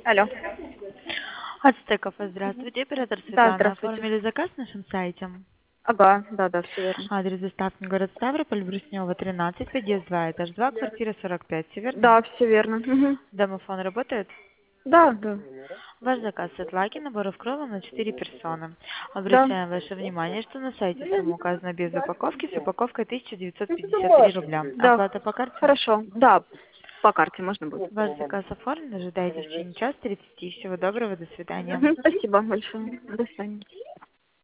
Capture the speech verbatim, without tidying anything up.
Алло. Ацтеков, здравствуйте, оператор Да, Светлана. здравствуйте. Оформили заказ на нашем сайте. Ага, да, да, все верно. Адрес доставки город Ставрополь, Бруснева, тринадцать, подъезд два, этаж два, квартира сорок пять, все верно? Да, все верно. Мгм. Домофон работает? Да, да. Ваш заказ Светлаки, набор крова на четыре персоны. Да. Обращаем ваше внимание, что на сайте сумма указана без упаковки, с упаковкой тысяча девятьсот пятьдесят три рубля. Да. Оплата по карте? Хорошо. Да, по карте можно будет. Ваш заказ оформлен, ожидайте в течение часа тридцати. Всего доброго, до свидания. Мгм. Спасибо большое. До свидания.